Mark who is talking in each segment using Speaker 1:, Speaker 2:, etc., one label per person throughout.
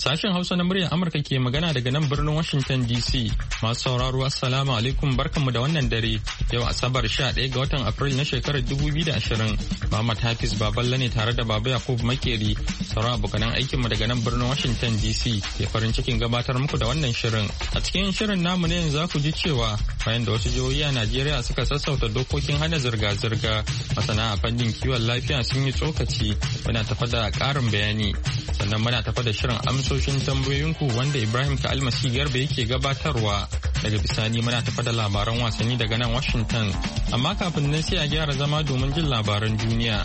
Speaker 1: Sashen Hausa na muryar Amurka ke magana daga nan birnin Washington DC. Masu sauraro Assalamu alaikum barkanmu da wannan dare. Yau Asabar 11 ga watan Afrilu na shekarar 2020. Muhammad Hafiz Baballe ne tare da Baba Yakub Makeri. Sauran abokanan aikinmu daga nan birnin Washington DC ke farin cikin gabatar muku da wannan shirin. A cikin shirin namu ne za ku ji cewa bayan da wasu jihohi a Najeriya suka sassauta dokokin hana zirga-zirga, masana a fannin kiwon lafiya sun yi tsokaci. Muna tafa da ƙarin bayani. Sannan muna tafa da shirin amsoshin tambayoyinku wanda Ibrahim Ka'almasi Garba yake gabatarwa. Daga bisani muna tafa da labaran wasanni daga nan Washington. Amma kafin nan sai a gyara zama domin jin labaran duniya.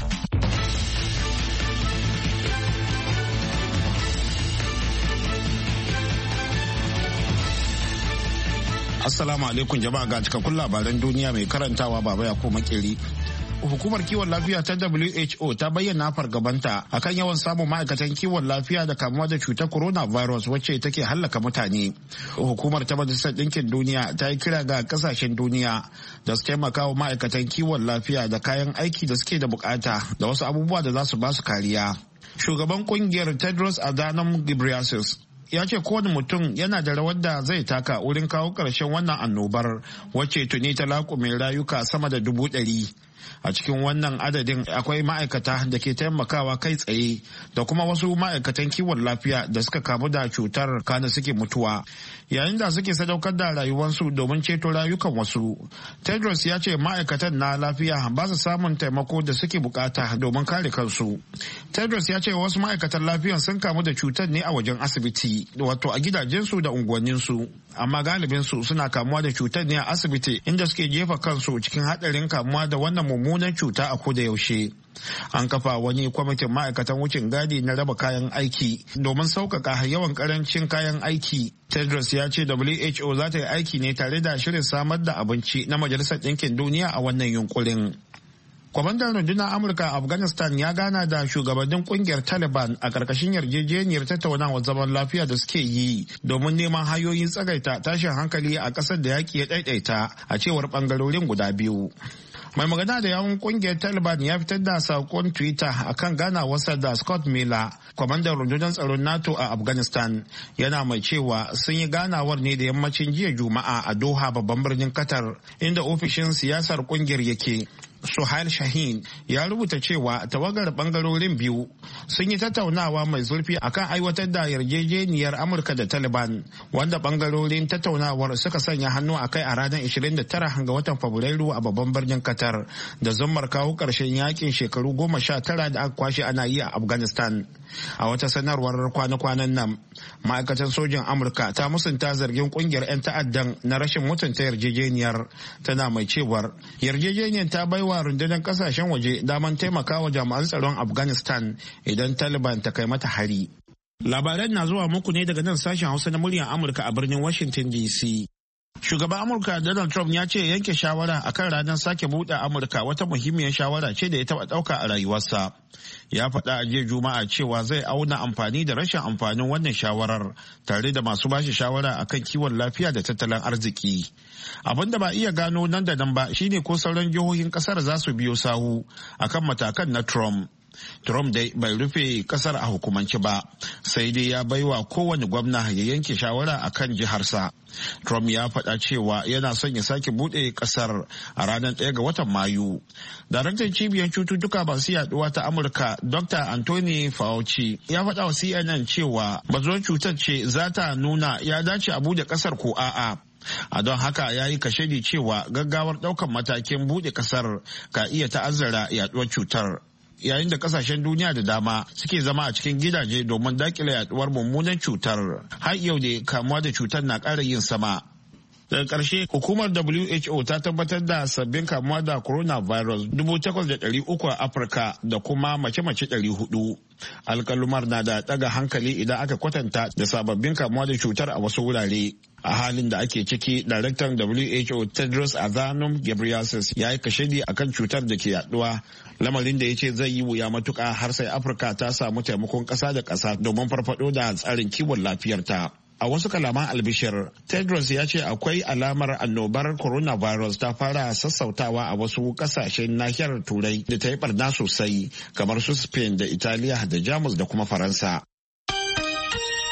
Speaker 2: Assalamu alaikum jama'a, ga cikakkun labaran duniya mai karantawa Baba Yakub Makeri. Hukumar kiwon lafiya ta WHO ta bayyana fargabanta akan yawan samun ma'aikatan kiwon lafiya da kamuwa da cutar coronavirus wacce take hallaka mutane. Hukumar ta Majalisar Ɗinkin Duniya ta yi kira ga kasashen duniya da su taimaka wa ma'aikatan kiwon lafiya da kayan aiki da suke da bukata da wasu abubuwa da za su ba su kariya. Shugaban kungiyar Tedros Adhanom Ghebreyesus ya ce kowane mutum yana da rawar da zai taka wurin kawo ƙarshen wannan annobar wacce tuni ta laƙume rayuka sama da 100,000. A cikin wannan adadin akwai ma'aikata da ke taimakawa kai tsaye da kuma wasu ma'aikatan kiwon lafiya da suka kamu da cutar kana suke mutuwa yayin da suke sadaukar da rayuwarsu domin ceto rayukan wasu. Tedros ya ce ma'aikatan na lafiya ba su samun taimako da suke bukata domin kare kansu. Tedros ya ce wasu ma'aikatan lafiya sun kamu da cutar ne a wajen asibiti, wato a gidajensu da unguwanninsu, amma galibinsu suna kamuwa da cutar ne a asibiti inda suke jefa kansu cikin haɗarin kamuwa da wannan mummunan cuta a koda yaushe. An kafa wani kwamitin ma'aikatan wucin gadi na raba kayan aiki domin sauƙaƙa yawan ƙarancin kayan aiki. Tedros ya ce WHO za ta yi aiki ne tare da shirin samar da abinci na Majalisar Ɗinkin Duniya a wannan yunkurin. Kwamandan rundunar Amurka a Afghanistan ya gana da shugabannin kungiyar Taliban a ƙarƙashin yarjejeniyar tattaunawar zaman lafiya da suke yi domin neman hanyoyin tsagaita tashin hankali a ƙasar da yaƙi ya ɗaiɗaita, a cewar ɓangarorin guda biyu. Mai magana da yawun kungiyar Taliban ya fitar da saƙon Twitter akan ganawarsa da Scott Miller, kwamandan rundunar tsaron NATO a Afghanistan, yana mai cewa sun yi ganawar ne da yammacin jiya Juma'a a Doha, babban birnin Qatar, inda ofishin siyasar kungiyar yake. Suhail Shahin ya rubuta cewa tawagar bangarorin biyu sun yi tattaunawa mai zurfi akan aiwatar da yarjejeniyar Amurka da Taliban, wanda bangarorin tattaunawar suka sanya hannu a kai a ranar 29 ga watan Fabrairu a babban birnin Qatar, da zummar kawo ƙarshen yakin shekaru 19 da aka kwashe ana yi a Afghanistan. A wata sanarwar kwana-kwanan nan, ma'aikatan sojin Amurka ta musunta zargin kungiyar 'yan ta'addan na rashin mutunta yarjejeniyar, tana mai cewar yarjejeniyar ta baiwa rundunar kasashen waje daman taimakawa jami'an tsaron Afghanistan idan Taliban ta kai mata hari. Labaran na zuwa muku ne daga nan sashen Hausa na muryar Amurka a birnin Washington DC. Shugaban Amurka Donald Trump ya ce yanke shawara akan ranar sake buɗe Amurka wata muhimmiyar shawara ce da ya taɓa ɗauka a rayuwarsa. Ya faɗa a jiya Juma'a cewa zai auna amfani da rashin amfanin wannan shawarar tare da masu bashi shawara akan kiwon lafiya da tattalin arziki. Abin da ba iya gano nan da nan ba shine ko sauran jihohin ƙasar za su biyo sahu akan matakan na Trump. Trump dai bai rufe kasar a hukumance ba, sai dai ya baiwa kowane gwamna ya yanke shawara a kan jiharsa. Trump ya faɗa cewa yana son ya sake buɗe kasar a ranar 1 ga watan Mayu. Daraktan cibiyar cututtuka masu yaduwa ta Amurka, Dr. Anthony Fauci, ya faɗa wa CNN cewa bazuwar cutar ce za ta nuna ya dace a buɗe kasar ko a'a. A don haka ya yi kashedi cewa gaggawar ɗaukar matakin buɗe kasar ka iya ta'azzara yaduwar cutar. Yayin da kasashen duniya da dama suke zama a cikin gidaje domin dakile yaduwar mummunan cutar, har yau da kamuwa da cutar na ƙara yin sama. Daga ƙarshe, hukumar WHO ta tabbatar da sabbin kamuwa da coronavirus 8,300 a Afirka da kuma mace-mace 400. Alkalumar na da ɗaga hankali idan aka kwatanta da sababbin kamuwa da cutar a wasu wurare. A halin da ake ciki, daraktan WHO Tedros Adhanom Ghebreyesus ya yi kashedi akan cutar da ke yaduwa, lamarin da ya ce zai yi wuya matuƙa har sai Afirka ta samu taimakon ƙasa da ƙasa domin farfado da tsarin kiwon lafiyarta. A wasu kalaman albishir, Tedros ya ce akwai alamar annobar coronavirus ta fara sassautawa a wasu kasashen nahiyar Turai da ta yi barna sosai, kamar su Spain da Italiya da Jamus da kuma Faransa.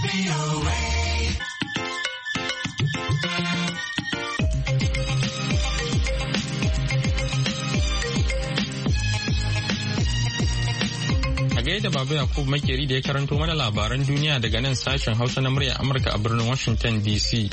Speaker 1: da Baba Yakubu Makeri da ya karanto mana labaran duniya daga nan sashen Hausa na muryar Amurka a birnin Washington DC.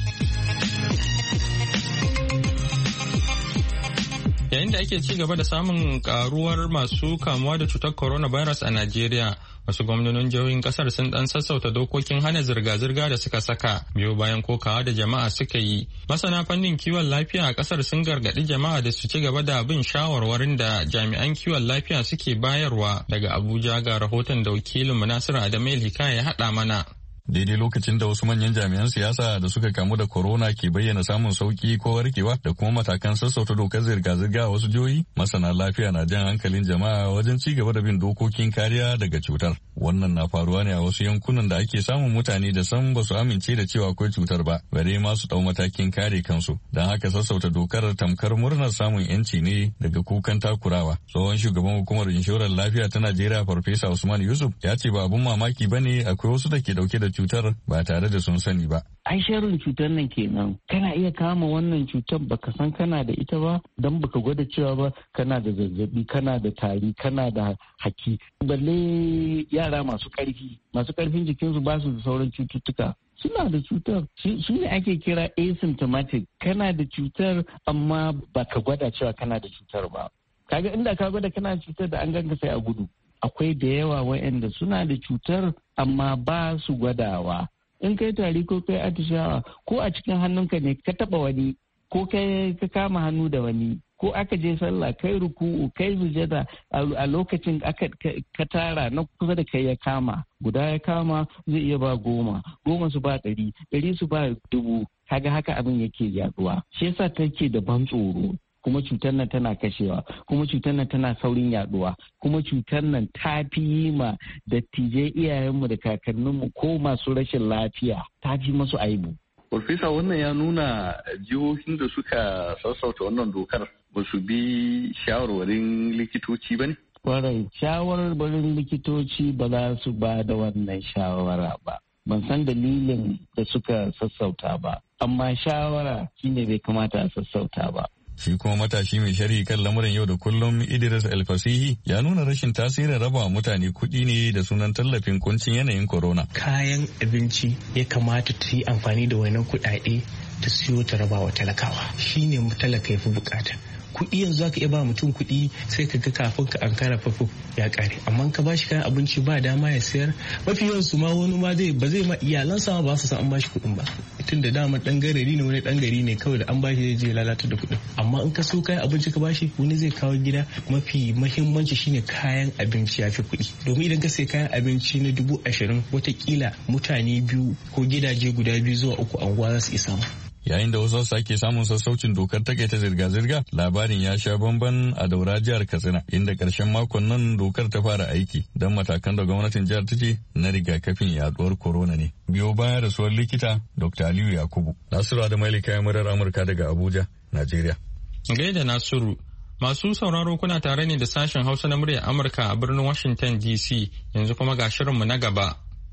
Speaker 1: Yayin da ake ci gaba da samun karuwar masu kamuwa da cutar coronavirus a Najeriya, wasu gwamnonin jihohin kasar sun dan sassauta dokokin hana zirga-zirga da suka saka biyo bayan kokawa da jama'a suka yi. Masana fannin kiwon lafiya a kasar sun gargaɗi jama'a da su ci gaba da bin shawarwarin da jami'an kiwon lafiya suke bayarwa. Daga Abuja ga rahoton da wakilin Nasiru Adamu Hikaya ya haɗa mana.
Speaker 3: Daidai lokacin da wasu manyan jami'an siyasa da suka kamu da corona ke bayyana samun sauki ko warkewa da kuma matakan sassauta dokar zirga-zirga a wasu jihohi, masana lafiya na jan hankalin jama'a wajen ci gaba da bin dokokin kariya daga cutar. Wannan na faruwa ne a wasu yankunan da ake samun mutane da san ba su amince da cewa akwai cutar ba, bare ma su dau matakin kare kansu. Don haka sassauta dokar tamkar murnar samun yanci ne daga kukan takurawa. Tsohon shugaban hukumar inshorar lafiya ta Najeriya Farfesa Usman Yusuf ya ce ba abun mamaki bane akwai wasu da ke dauke da cutar ba tare da sun sani ba.
Speaker 4: Ai sharin cutar nan kenan. Kana iya kama wannan cutar baka san kana da ita ba don baka gwada cewa ba kana da zazzabi, kana da tari, kana da haki. Balle yara masu karfi, masu karfin jikinsu ba su da sauran cututtuka. Suna da cutar, su ne ake kira asymptomatic. Kana da cutar amma baka gwada cewa kana da cutar ba. Kaga inda ka gwada kana da cutar da an ganka sai a gudu. Akwai da yawa waɗanda suna da cutar amma ba su gwadawa. In kai tari ko kai atishawa ko a cikin hannunka ne ka taba wani ko kai ka kama hannu da wani ko aka je sallah kai ruku'u kai sujada a lokacin ka tara na kusa da kai ya kama guda ya kama zai iya ba 10 su ba 100 su ba 1000 kaga haka abin yake yaduwa shi yasa take da ban tsoro. Kuma cutar nan tana kashewa, kuma cutar nan tana saurin yaduwa, kuma cutar nan ta fi yi ma dattijai iyayenmu da kakanninmu ko masu rashin lafiya ta fi masu aibu.
Speaker 5: Farfesa, wannan ya nuna jihohin da suka sassauta wannan dokar ba su bi shawarwarin likitoci ba ne?
Speaker 4: Kwarai, shawarwarin likitoci ba za su ba da wannan shawara ba. Ban san dalilin da suka sassauta ba, amma shawara shine bai kamata a sassauta ba.
Speaker 3: Shi kuma matashi mai sharhi kan lamuran yau da kullum Idris Alfasihi ya nuna rashin tasirin raba wa mutane kuɗi ne da sunan tallafin kuncin yanayin corona.
Speaker 6: Kayan abinci ya kamata ta yi amfani da wannan kuɗaɗe ta siyo ta raba wa talakawa. Shi ne talaka ya fi bukata. Kuɗi yanzu zaka iya ba mutum kuɗi sai ka ga kafin ka ankara fafo ya ƙare. Amma ka bashi kayan abinci ba dama ya sayar. Mafi yawan su ma wani ma ba zai ma iyalansa ba su san an bashi kuɗin ba. Tun da dama ɗan garari ne wani ɗan gari ne kawai da an bashi zai je lalata da kuɗin. Amma in ka so kayan abinci ka bashi wani zai kawo gida. Mafi mahimmanci shine kayan abinci ya fi kuɗi. Domin idan ka sai kayan abinci na 20,000 watakila mutane 2 ko gidaje guda 2 zuwa 3 anguwa za su isa mu.
Speaker 3: Yayin da wasu sake samun sassaucin dokar takaita zirga-zirga, labarin ya sha bamban a Daura jihar Katsina, inda ƙarshen makon nan dokar ta fara aiki don matakan da gwamnatin jihar ta ce na rigakafin yaduwar corona ne. Biyo bayan rasuwar likita Dr. Aliyu Yakubu. Nasiru Adamu kayan murar Amurka daga Abuja, Najeriya.
Speaker 1: Gaida Nasiru. Masu sauraro kuna tare ne da sashen Hausa na muryar Amurka a birnin Washington DC, yanzu kuma ga shirinmu na gaba.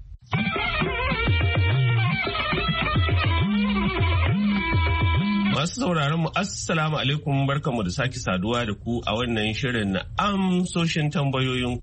Speaker 7: Masu sauraron mu assalamu alaikum, barkanmu da sake saduwa da ku a wannan shirin na amsoshin tambayoyin.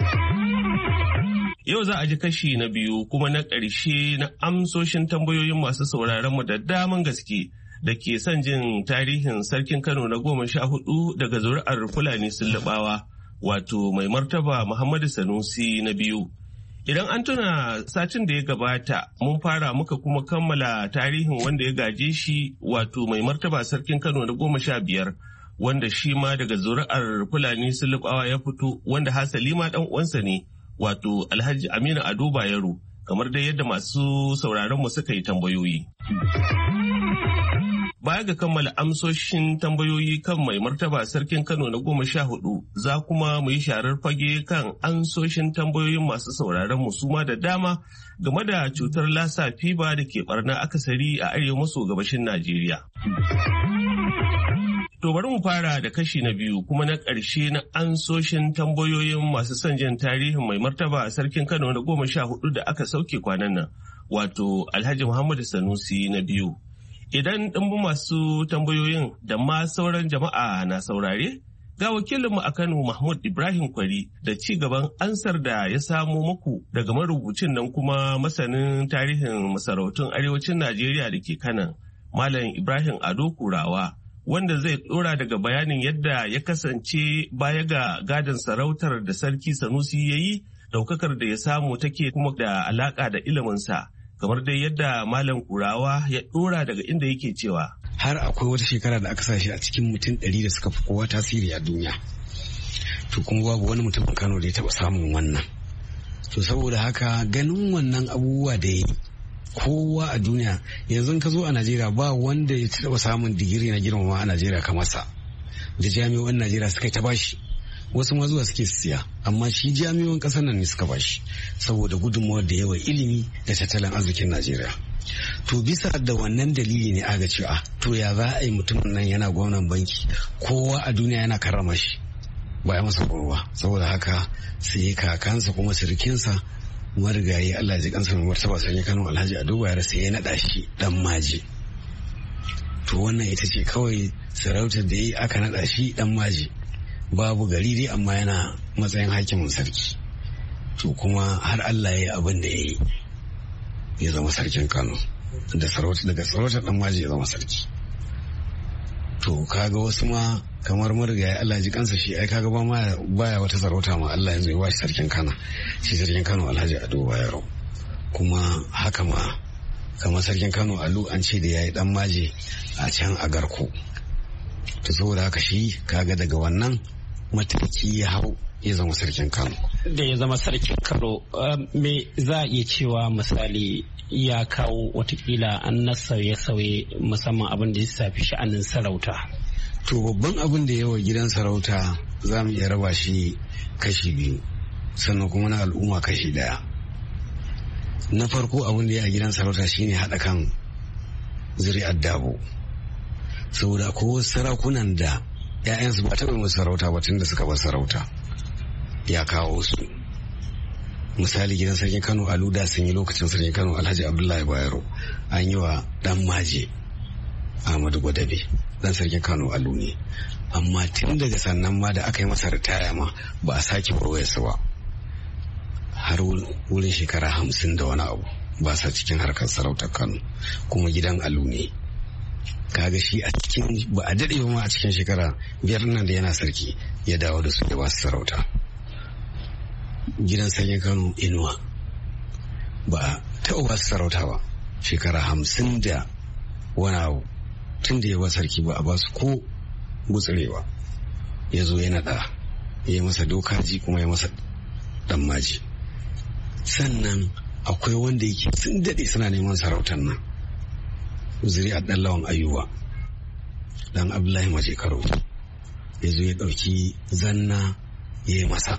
Speaker 7: Yau za a ji kashi na 2 kuma na ƙarshe na amsoshin tambayoyin masu sauraron mu da daman gaske da ke son jin tarihin sarkin Kano na 14 daga zuri'ar Fulani Sullubawa, wato mai martaba Muhammadu Sanusi na 2. Idan an tuna satin da ya gabata mun fara muka kuma kammala tarihin wanda ya gaje shi, wato mai martaba sarkin Kano na 15, wanda shi ma daga zuri'ar Fulani Sullubawa ya fito, wanda hasali ma dan uwansa ne, wato Alhaji Aminu Ado Bayero, kamar dai yadda masu sauraron mu suka yi tambayoyi. Baya ga kammala amsoshin tambayoyi kan mai martaba sarkin Kano na 14, za kuma mu yi sharar fage kan amsoshin tambayoyin masu sauraron mu suma da dama game da cutar lassa fiba da ke barna akasari a arewa maso gabashin Najeriya. To bari mu fara da kashi na biyu kuma na ƙarshe na ansoshin tambayoyin masu son jin tarihin mai martaba a sarkin Kano na 14 da aka sauke kwanan nan, wato Alhaji Muhammadu Sanusi na biyu. Idan ɗimbin masu tambayoyin da ma sauran jama'a na saurare, ga wakilinmu a Kano Mahmud Ibrahim Kwari da ci gaban ansar da ya samo muku daga marubucin nan kuma masanin tarihin masarautun arewacin Najeriya da ke Kanan, Malam Ibrahim Ado Kurawa. Wanda zai dora daga bayanin yadda ya kasance baya ga gadon sarautar da sarki Sanusi ya yi, daukakar da ya samu take kuma da alaka da iliminsa, kamar dai yadda Malam Kurawa ya dora daga inda yake cewa.
Speaker 8: Har akwai wata shekara da aka sa shi a cikin mutum 100 da suka fi kowa tasiri a duniya. To kuma babu wani mutumin Kano da ya taba samun wannan. To saboda haka ganin wannan abubuwa da ya yi, kowa a duniya yanzu ka zo a Najeriya ba wanda ya taɓa samun digiri na girmama a Najeriya kamar sa, da jami'o'in Najeriya suka ta bashi, wasu ma zuwa suke siya, amma shi jami'o'in ƙasar nan ne suka bashi saboda gudunmawar da yawa ilimi da tattalin arzikin Najeriya. To bisa da wannan dalili ne aga cewa to ya za a yi mutumin nan yana gwamnan banki, kowa a duniya yana karrama shi ba ya masa ruwa, saboda haka sai kakansa kuma sirikinsa marigayi Allah ji kansa mai martaba sanya Kano Alhaji Ado Bayero sai ya naɗa shi dan maji. To wannan ita ce kawai sarautar da yi aka naɗa shi dan maji, babu gari dai amma yana matsayin hakimin sarki. To kuma har Allah ya yi abin da ya yi, ya zama sarkin Kano da sarauta, daga sarautar dan maji ya zama sarki. To kaga wasu ma kamar marigayi Allah ji kansa shi ai kaga baya wata sarauta ma Allah yanzu ya bashi sarkin Kano, shi sarkin Kano Alhaji Ado Bayero. Kuma haka ma kamar sarkin Kano Alu an ce da yayi dan maje a can a Garko. To saboda haka shi kaga daga wannan mataki ya hau ya zama sarkin Kano.
Speaker 9: Da ya zama sarkin Kano me za a iya cewa misali ya kawo watakila an na sauye-sauye musamman abin da ya shafi sha'anin sarauta.
Speaker 8: To babban abin da yawa gidan sarauta za mu iya raba shi kashi biyu, sannan kuma na al'umma kashi daya. Na farko abin da ya a gidan sarauta shine haɗa kan zuri'ar Dabo, saboda ko sarakunan da 'ya'yansu ba taɓa musu sarauta ba tun da suka bar sarauta ya kawo su. Misali gidan sarkin Kano Aluda sun yi lokacin sarkin Kano Alhaji Abdullahi Bayero, an yi wa dan maje Ahmadu Gwadabe dan sarkin Kano Alu ne, amma tun daga sannan ma da aka yi masa ritaya ma ba a sake warwayarsa ba har wurin shekara 50 da wani abu ba sa cikin harkar sarautar Kano, kuma gidan Alu ne. Kaga shi a cikin ba a daɗe ma a cikin shekara 5 nan da yana sarki ya dawo da su ya ba su sarauta. Gidan sarkin Kano Inuwa ba a taɓa ba su sarauta ba shekara 50 da wani abu, tun da ya ba sarki ba a ba su ko gutsurewa. Ya zo ya naɗa, ya yi masa dokaji kuma ya masa ɗan maji. Sannan akwai wanda yake sun daɗe suna neman sarautar nan, zuri'ar ɗan Lawan Ayuba ɗan Abdullahi Maje Karo, ya zo ya ɗauki zanna ya yi masa.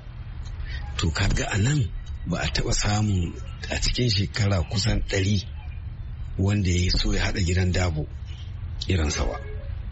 Speaker 8: To kaga a nan ba a taɓa samun a cikin shekara kusan 100 wanda ya so ya haɗa gidan Dabo irinsa ba.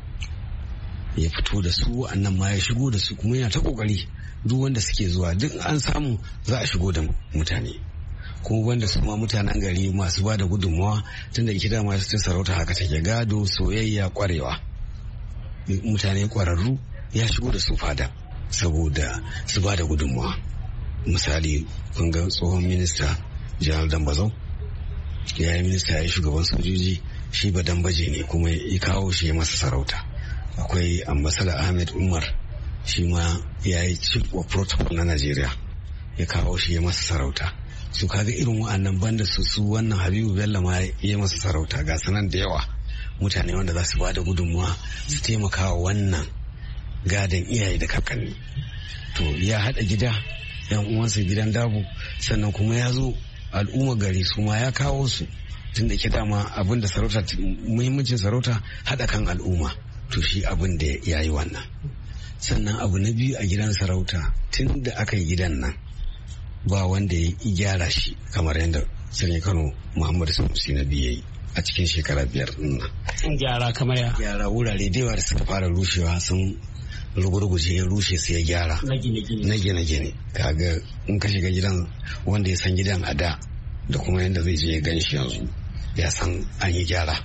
Speaker 8: Ya fito da su, wa'annan ma ya shigo da su, kuma yana ta ƙoƙari duk wanda suke zuwa duk an samu za a shigo da mutane, kuma wanda su ma mutanen gari masu ba da gudunmawa, tun da ita masu cin sarauta haka take, gado, soyayya, ƙwarewa, mutane ƙwararru ya shigo da su fada saboda su ba da gudunmawa. Misali kun ga tsohon minista Janar Dambazau ya yi minista, ya yi shugaban sojoji, shi ba dambaje ne kuma ya kawo shi ya masa sarauta. Akwai ambasada Ahmed Umar, shi ma ya yi chief of protocol na Najeriya, ya kawo shi ya masa sarauta. Su kaga irin wa'annan banda su wannan Habibu Bello ma ya masa sarauta, ga sanan da yawa mutane wanda za su ba da gudunmuwa su taimaka wa wannan gadon iyaye da kakanni. To ya haɗa gida yan uwansa gidan Dabo, sannan kuma ya zo al'umma gari su ma ya kawo su, tun da ke dama abin da sarauta, muhimmancin sarauta haɗa kan al'umma. To shi abin da ya yi wannan. Sannan abu na biyu a gidan sarauta, tun da aka yi gidan nan ba wanda ya gyara shi kamar yadda sarki Kano Muhammadu Sanusi na biyu ya yi. a cikin shekara 5 din nan.
Speaker 9: Gyara kamar ya?
Speaker 8: Gyara wurare da yawa da suka fara rushewa sun rugurguje ya rushe su ya gyara. Na gine-gine. Kaga in ka shiga gidan wanda ya san gidan a da kuma yadda zai je ya gan shi yanzu ya san an yi gyara.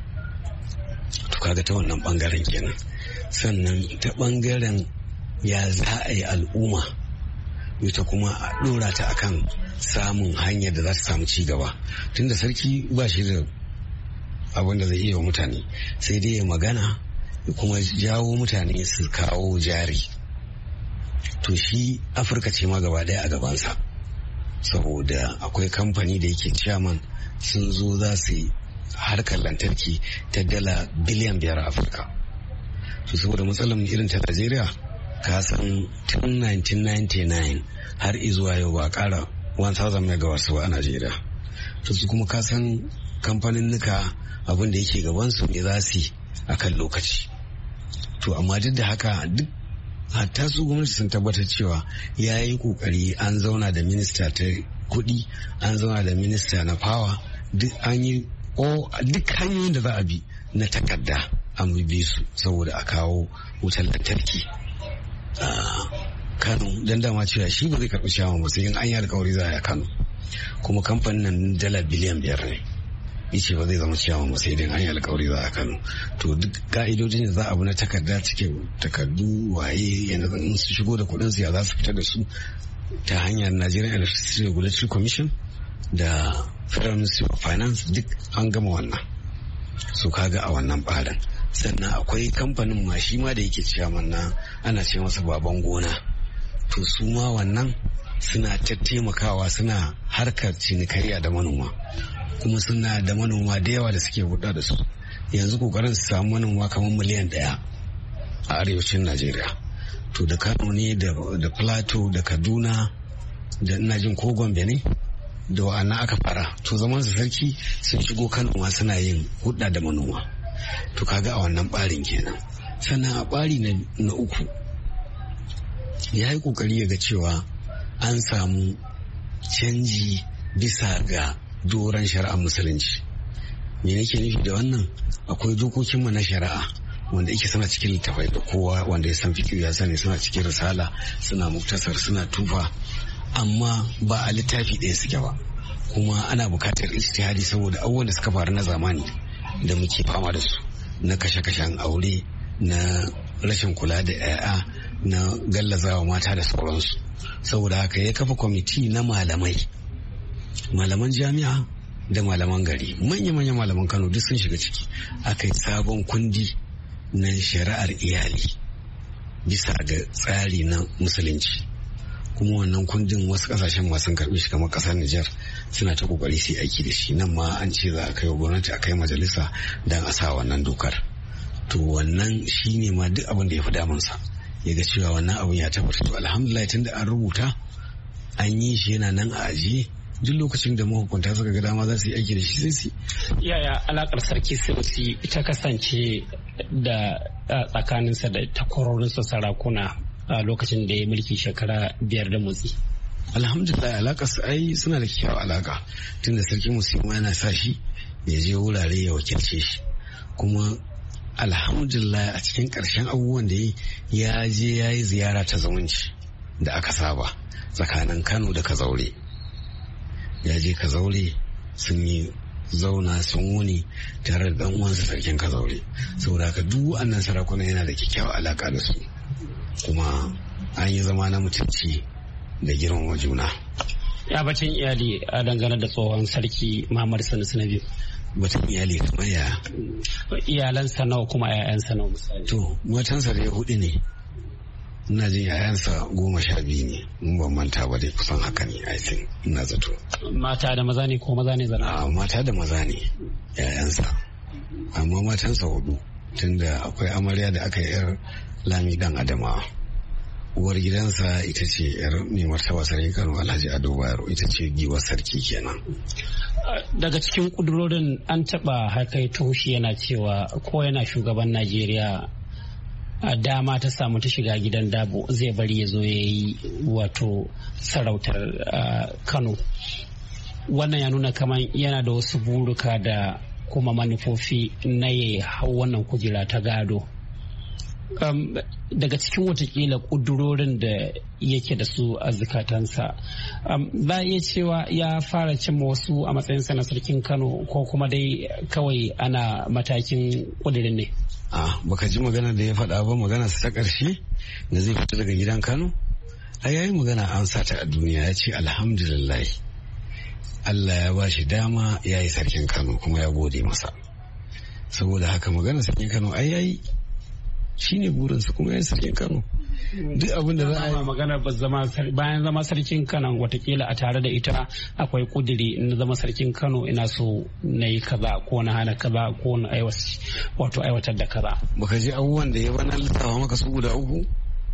Speaker 8: To kaga ta wannan bangaren kenan. Sannan ta bangaren ya za a yi al'umma ita kuma a dora ta akan samun hanyar da za ta samu ci gaba. Tunda sarki ba shi da abin da zai iya wa mutane sai dai ya magana kuma jawo mutane su kawo jari. To shi Afirka ce ma gaba daya a gabansa, saboda akwai kamfani da yake chairman sun zo za su yi harkar lantarki ta $5 biliyan a Afirka. To saboda matsalar irin ta Najeriya, ka san tun 1999 har izuwa yau ba kara 1000 megawatts ba a Najeriya. To su kuma ka san kamfanin nuka abin da yake gabansu ne za su yi a kan lokaci. To amma duk da haka duk hatta su gwamnati sun tabbatar cewa ya yi kokari, an zauna da minista ta kuɗi, an zauna da minista na fawa, duk an yi duk hanyoyin da za a bi na takarda an bi su saboda a kawo wutar lantarki a Kano. Don dama cewa shi ba zai karɓi ciyawan ba sai in an yi alkawari za a yi a Kano, kuma kamfanin nan $5 biliyan ne. Yace ba zai zama ciyawan ba sai dai an yi alkawari za a Kano. To duk ka'idojin da za a bi na takarda, cike takardu waye yana in su shigo da kuɗin su ya za su fita da su ta hanyar Nigerian Electricity Regulatory Commission da Federal Ministry of Finance, duk an gama wannan. So kaga a wannan ɓarin. Sannan akwai kamfanin ma shi ma da yake ciyaman na ana ce masa baban gona. To su ma wannan suna taimakawa, suna harkar cinikayya da manoma, kuma suna da manoma da yawa da suke hulɗa da su. Yanzu kokarin su samu manoma kamar miliyan 1 a arewacin Najeriya. To da Kano ne da Plateau da Kaduna da ina jin ko Gombe ne da wa'annan aka fara. To zaman su sarki sun shigo Kano ma suna yin hulɗa da manoma. To kaga a wannan ɓarin kenan. Sannan a ɓari na uku ya yi kokari ya ga cewa an samu canji bisa ga doron shari'ar musulunci. Me nake nufi da wannan? Akwai dokokinmu na shari'a wanda yake suna cikin littafai da kowa wanda ya san fiqh ya sani, suna cikin risala, suna muktasar, suna tufa, amma ba a littafi ɗaya suke ba. Kuma ana buƙatar ijtihadi saboda abubuwan da suka faru na zamani da muke fama da su, na kashe-kashen aure, na rashin kula da 'ya'ya, na gallazawa mata da sauransu. Saboda haka ya kafa kwamiti na malaman jami'a da malaman gari, manya-manya malaman Kano duk sun shiga ciki. Aka yi sabon kundi na shari'ar iyali bisa ga tsari na musulunci, kuma wannan kundin wasu kasashen masu karbi shi kamar kasar Nijar suna ta kokari su yi aiki da shi. Nan ma an ce za a kai gwamnati, a kai majalisa don a sa wannan dokar. To wannan shi ne ma duk abin da ya fi damunsa, ya ga cewa wannan abin ya tabbata. To alhamdulillah tun da an rubuta an yi shi, yana nan a ajiye, duk lokacin da mahukunta suka ga dama za su yi aiki da shi sai su.
Speaker 9: Yaya alakar sarki Sanusi ita kasance da tsakaninsa da takwarorinsa sarakuna a lokacin da ya mulki shekara 5 da motsi?
Speaker 8: Alhamdulillah alakar su ai suna da kyakkyawar alaka, tunda sarki musulma yana sa shi ya je wurare ya wakilce shi, kuma alhamdulillah a cikin ƙarshen abubuwan da ya je ya yi ziyara ta zumunci da aka saba tsakanin Kano da Kazaure. Ya je Kazaure sun yi zauna sun wuni tare da uwansa sarkin Kazaure. Saboda haka duk wannan sarakuna yana da kyakkyawar alaka da su, kuma an yi zama na mutunci da girmama juna.
Speaker 9: Ya bacin iyali a dangane da tsohon sarki Muhammadu Sanusi na biyu?
Speaker 8: Batun iyali kamar ya?
Speaker 9: Iyalansa nawa kuma 'ya'yansa nawa misali?
Speaker 8: To matansa da 4 ne, ina jin 'ya'yansa 12 ne, in ban manta ba dai kusan haka ne, I think, ina zato.
Speaker 9: Mata da maza ne ko maza ne zana?
Speaker 8: Mata da maza ne 'ya'yansa, amma matansa 4, tunda akwai amarya da aka yi 'yar Lami dan Adamawa. Uwar gidansa ita ce 'yar mai martaba sarki Kano Alhaji Ado Bayero, ita ce giwar sarki kenan.
Speaker 9: Daga cikin kudurorin an taɓa hakaito shi yana cewa ko yana shugaban Najeriya dama ta samu ta shiga gidan Dabo zai bari ya zo ya yi wato sarautar Kano. Wannan ya nuna kamar yana da wasu buruka da kuma manufofi na ya hau wannan kujera ta gado. Daga cikin watakila ƙudurorin da yake da su a zukatansa, za a iya cewa ya fara cimma wasu a matsayinsa na sarkin Kano, ko kuma dai kawai ana matakin ƙudurin ne?
Speaker 8: Baka ji magana da ya faɗa ba, magana ta ƙarshe da zai fita daga gidan Kano? Yayi magana an sata a duniya, ya ce alhamdulillah Allah ya ba shi dama ya yi sarkin Kano kuma ya gode masa. Saboda haka magana sarkin Kano yayi shi ne burinsa kuma ya yi sarkin Kano. Duk abin da za a yi
Speaker 9: magana bayan zama sarkin Kano watakila a tare da ita akwai kudiri na zama sarkin Kano ina so na yi kaza ko na hana kaza ko na aiwatar da kaza.
Speaker 8: Baka ji abubuwan da ya bana lissafa maka su guda uku?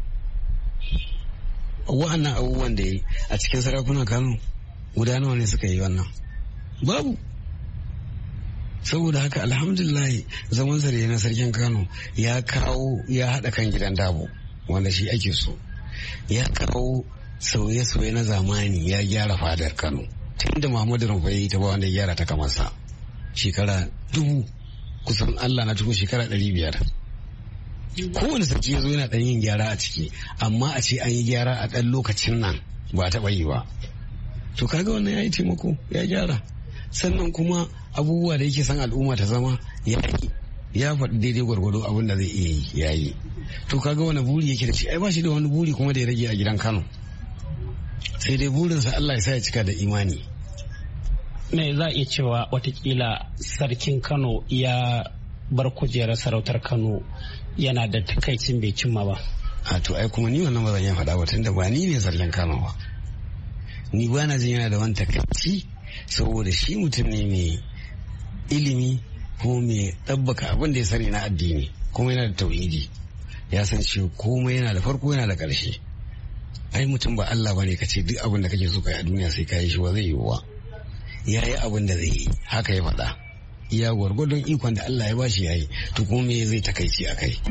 Speaker 8: Wa'annan abubuwan da ya yi a cikin sarakunan Kano guda nawa ne suka yi wannan? Babu. Saboda haka alhamdulillah zaman zare na sarkin Kano ya haɗa kan gidan Dabo wanda shi ake so, ya kawo sauye-sauye na zamani, ya gyara fadar Kano tun da Muhammadu Rumfai ta ba wanda ya gyara ta kamar sa, shekara 1000 kusan Allah na tuko shekara 500. Kowane sarki ya zo yana ɗan yin gyara a ciki, amma a ce an yi gyara a ɗan lokacin nan ba taɓa yi ba. To kaga wannan ya yi taimako, ya gyara. Sannan kuma abubuwa da yake san al'umma ta zama ya faɗi daidai gwargwado abin da zai iya yi ya yi. To kaga wani buri yake da shi? Ba shi da wani buri kuma da ya rage a gidan Kano, sai dai burinsa Allah ya sa ya cika da imani.
Speaker 9: Me za a iya cewa watakila sarkin Kano ya bar kujerar sarautar Kano yana da takaicin bai cimma ba?
Speaker 8: To kuma ni wannan ba zan iya faɗa ba, tunda ba ni ne sarkin Kano ba. Ni ba na jin yana da wani takaici, saboda shi mutum ne mai ilimi kuma mai ɗabbaka abin da ya sani na addini, kuma yana da tauhidi, ya san shi komai yana da farko yana da ƙarshe. Mutum ba Allah bane ka ce duk abin da kake so kai a duniya sai ka yi shi, ba zai yiwu ba. Ya yi abin da zai yi, haka ya faɗa, iya gwargwadon ikon da Allah ya bashi ya yi, to kuma me zai takaici a kai.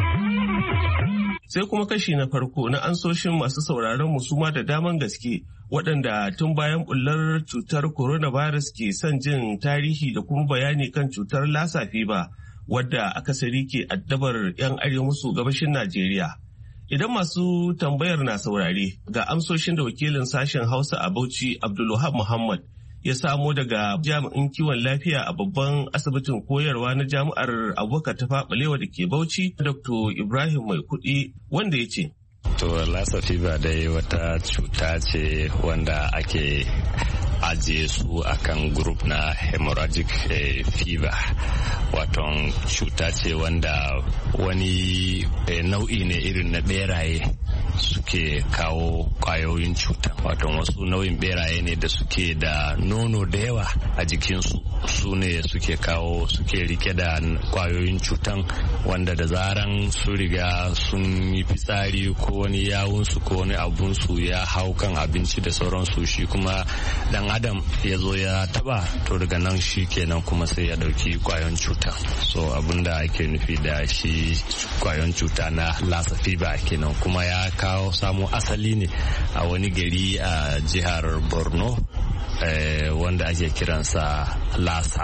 Speaker 7: Sai kuma kashi na farko na ansoshin masu sauraron mu suma da daman gaske, waɗanda tun bayan bullar cutar coronavirus ke son jin tarihi da kuma bayani kan cutar lassa fever, wadda akasari ke addabar 'yan arewa maso gabashin Najeriya. Idan masu tambayar na saurare, ga amsoshin da wakilin sashen Hausa a Bauchi Abdulwahab Muhammad ya samo daga jami'in kiwon lafiya a babban asibitin koyarwa na jami'ar Abubakar Tafawa Balewa da ke Bauchi, Dr. Ibrahim Maikudi, wanda ya ce.
Speaker 10: To lassa fever dai wata cuta ce wanda ake ajiye su akan group na hemorrhagic fever, waton cuta ce wanda wani nau'i ne irin na beraye suke kawo kwayoyin cuta, waton wasu nau'in beraye ne da suke da nono da yawa a jikinsu, su ne suke rike da kwayoyin cutan, wanda da zaran su riga sun yi fitsari ko wani yawunsu ko wani abunsu ya hau kan abinci da sauransu, shi kuma dan adam ya zo ya taba, to daga nan shi kenan kuma sai ya dauki kwayoyin cuta. So abinda ake nufi da shi kwayoyin cuta na lassa fever kenan, kuma ya kawo samu asali ne a wani gari a jihar Borno wanda ake kiransa Lassa.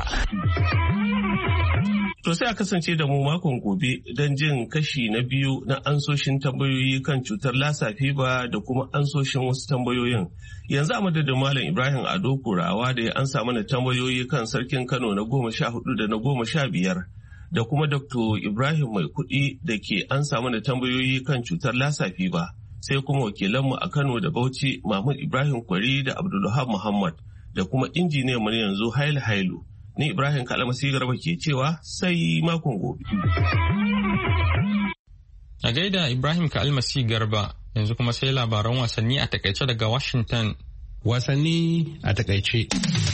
Speaker 7: To sai a kasance da mu makon gobe don jin kashi na biyu na ansoshin tambayoyi kan cutar lassa fever da kuma ansoshin wasu tambayoyin. Yanzu a madadin Malam Ibrahim Ado Kurawa da ya ansa mana tambayoyi kan sarkin Kano na 14 da na 15, da kuma Dr. Ibrahim Maikudi da ke ansa mana tambayoyi kan cutar lassa fever. Sai kuma wakilanmu a Kano da Bauchi Mahmud Ibrahim Kwari da Abdulwahab Muhammad, da kuma injiniyan mu yanzu Hailu. Ni Ibrahim Kalamasi Garba ke cewa sai makon gobe.
Speaker 1: A gaida Ibrahim Kalmasi Garba, yanzu kuma sai labaran wasanni a takaice daga Washington.
Speaker 11: Wasanni a takaice.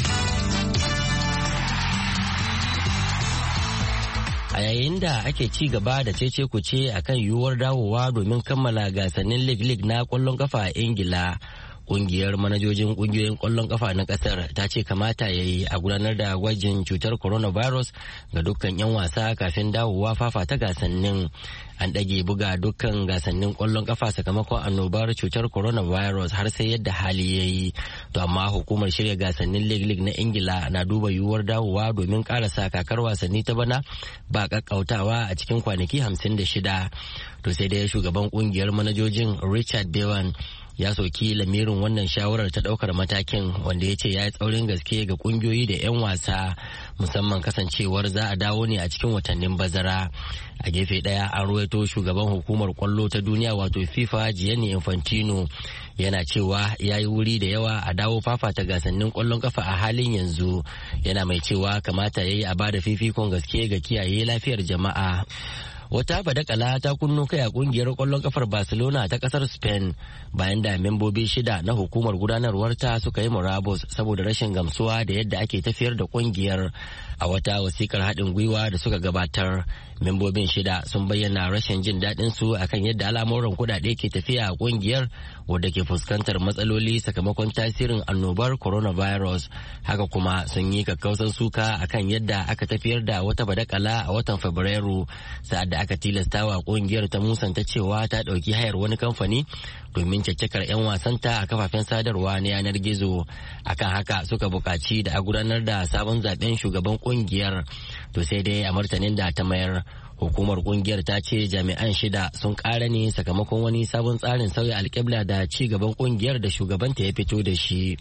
Speaker 12: A yayin da ake ci gaba da cece-kuce a kan yiwuwar dawowa domin kammala gasannin League na kwallon kafa a Ingila, Kungiyar manajojin kungiyoyin kwallon kafa na kasar ta ce kamata ya yi a gudanar da gwajin cutar coronavirus ga dukkan 'yan wasa kafin dawowa fafata gasannin. An ɗage buga dukkan gasannin kwallon kafa sakamakon annobar cutar coronavirus har sai yadda hali ya yi. To amma hukumar shirya gasannin league na Ingila na duba yiwuwar dawowa domin karasa kakar wasanni ta bana ba kakkautawa a cikin kwanaki 56. To sai dai shugaban kungiyar manajojin Richard Dewan ya soki lamirin wannan shawarar ta daukar matakin, wanda ya ce ya yi tsaurin gaske ga kungiyoyi da 'yan wasa, musamman kasancewar za a dawo ne a cikin watannin bazara. A gefe daya an ruwaito shugaban hukumar kwallo ta duniya wato FIFA Gianni Infantino yana cewa ya yi wuri da yawa a dawo fafata gasannin kwallon kafa a halin yanzu, yana mai cewa kamata ya yi a bada fifikon gaske ga kiyaye lafiyar jama'a. Wata badakala ta kunno kai a kungiyar kwallon kafar Barcelona ta kasar Spain bayan da membobi 6 na hukumar gudanarwarta suka yi murabus saboda rashin gamsuwa da yadda ake tafiyar da kungiyar. A wata wasikar haɗin gwiwa da suka gabatar, membobin 6 sun bayyana rashin jin daɗin su akan yadda al'amuran kuɗaɗe ke tafiya a kungiyar wadda ke fuskantar matsaloli sakamakon tasirin annobar coronavirus. Haka kuma sun yi kakkausan suka akan yadda aka tafiyar da wata badakala a watan Fabrairu sa'ad da aka tilastawa kungiyar ta musanta cewa ta ɗauki hayar wani kamfani domin caccakar 'yan wasanta a kafafen sadarwa na yanar gizo. Akan haka suka buƙaci da a gudanar da sabon zaben shugaban kungiyar. To sai dai a martanin da ta mayar, hukumar kungiyar ta ce jami'an 6 sun ƙara ne sakamakon wani sabon tsarin sauya alƙibla da ci gaban kungiyar da shugabanta ya fito da shi.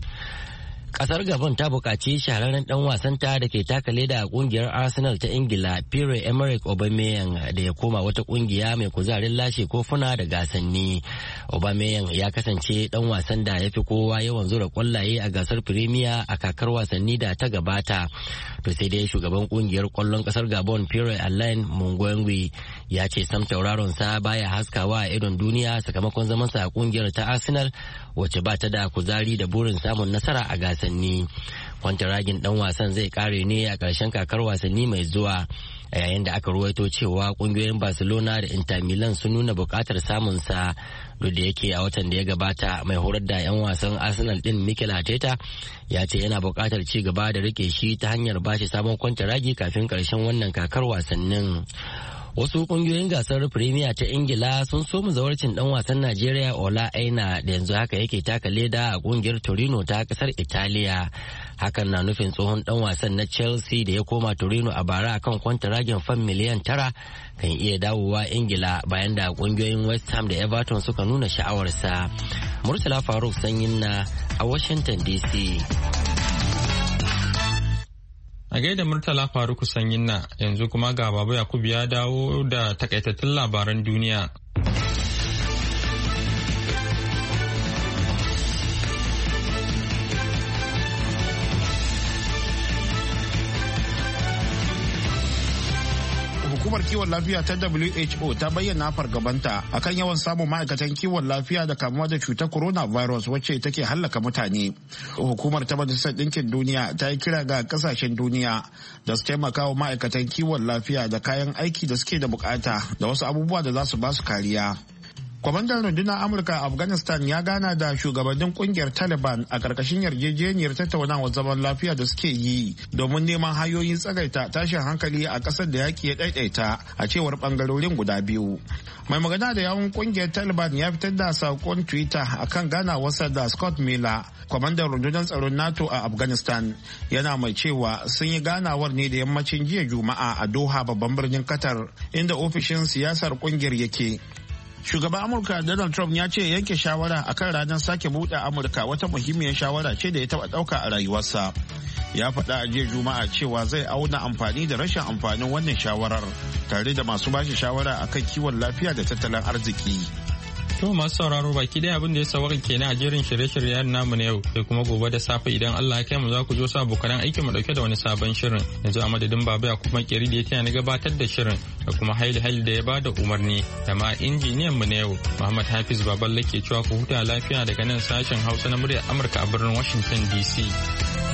Speaker 12: Kasar Gabon ta buƙaci shahararren ɗan wasanta da ke taka leda a ƙungiyar Arsenal ta Ingila Pierre-Emerick Aubameyang da ya koma wata ƙungiya mai kuzarin lashe kofuna da gasanni. Aubameyang ya kasance ɗan wasan da ya fi kowa yawan zura ƙwallaye a gasar Premier a kakar wasanni da ta gabata. To sai dai shugaban ƙungiyar ƙwallon ƙasar Gabon Pierre-Alain Mungwengwi ya ce sam tauraron sa baya haskawa a idon duniya sakamakon zamansa a ƙungiyar ta Arsenal wacce ba ta da kuzari da burin samun nasara a gasanni. Kwantaragin dan wasan zai kare ne a ƙarshen kakar wasanni mai zuwa, a yayin da aka ruwaito cewa kungiyoyin Barcelona da Inter Milan sun nuna buƙatar samun sa, duk da yake a watan da ya gabata mai horar da 'yan wasan Arsenal din Mikel Arteta ya ce yana buƙatar ci gaba da rike shi ta hanyar bashi sabon kwantaragi kafin ƙarshen wannan kakar wasannin. Wasu kungiyoyin gasar Premier ta Ingila sun so zawarcin dan wasan Najeriya Ola Aina da yanzu haka yake taka leda a kungiyar Torino ta kasar Italiya. Hakan na nufin tsohon dan wasan na Chelsea da ya koma Torino a bara akan kwantaragin fan miliyan 9 kan iya dawowa Ingila bayan da kungiyoyin West Ham da Everton suka nuna sha'awarsa. Murtala Faruk Sanyin na a Washington DC.
Speaker 1: A gaida Murtala Faruku Sanyin na, yanzu kuma ga Baba Yakubu ya dawo da takaitattun labaran duniya.
Speaker 2: Hukumar kiwon lafiya ta WHO ta bayyana fargabanta akan yawan samun ma'aikatan kiwon lafiya da kamuwa da cutar coronavirus wacce take hallaka mutane. Hukumar ta Majalisar Ɗinkin Duniya ta yi kira ga kasashen duniya da su taimaka wa ma'aikatan kiwon lafiya da kayan aiki da suke da bukata da wasu abubuwa da za su ba su kariya. Kwamandan rundunar Amurka a Afghanistan ya gana da shugabannin kungiyar Taliban a ƙarƙashin yarjejeniyar tattaunawar zaman lafiya da suke yi domin neman hanyoyin tsagaita tashin hankali a ƙasar da yaƙi ya ɗaiɗaita a cewar ɓangarorin guda biyu. Mai magana da yawun kungiyar Taliban ya fitar da saƙon Twitter akan ganawarsa da Scott Miller, kwamandan rundunar tsaron NATO a Afghanistan, yana mai cewa sun yi ganawar ne da yammacin jiya Juma'a a Doha babban birnin Qatar, inda ofishin siyasar kungiyar yake. Shugaban Amurka Donald Trump ya ce yanke shawara akan ranar sake buɗe Amurka wata muhimmiyar shawara ce da ya taɓa ɗauka a rayuwarsa. Ya faɗa a jiya Juma'a cewa zai auna amfani da rashin amfanin wannan shawarar tare da masu bashi shawara akan kiwon lafiya da tattalin arziki.
Speaker 1: To masu sauraro baki dai abin da ya sauka kenan a jerin shirye-shiryen namu na yau, sai kuma gobe da safe idan Allah ya kai mu za ku zo sa abokan aikin mu dauke da wani sabon shirin. Yanzu a madadin Baba ya kuma Keri da ya taya ni gabatar da shirin da kuma Haili da ya bada umarni da ma injiniyan mu na yau Muhammad Hafiz Baballe ke cewa ku huta lafiya daga nan sashen Hausa na muryar Amurka a birnin Washington DC.